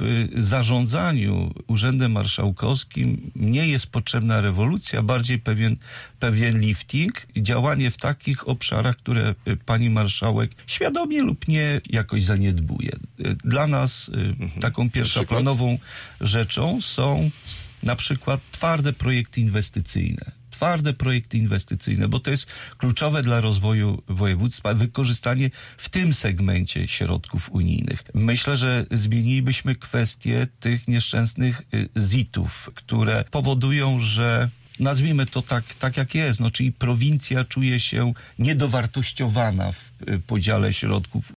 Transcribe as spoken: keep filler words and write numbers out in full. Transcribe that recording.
w zarządzaniu Urzędem Marszałkowskim nie jest potrzebna rewolucja, bardziej pewien, pewien lifting, działanie w takich obszarach, które pani marszałek świadomie lub nie jakoś zaniedbuje. Dla nas mhm. taką pierwszoplanową rzeczą są na przykład twarde projekty inwestycyjne. Twarde projekty inwestycyjne, bo to jest kluczowe dla rozwoju województwa, wykorzystanie w tym segmencie środków unijnych. Myślę, że zmienilibyśmy kwestię tych nieszczęsnych zitów, które powodują, że nazwijmy to tak, tak jak jest, no, czyli prowincja czuje się niedowartościowana w podziale środków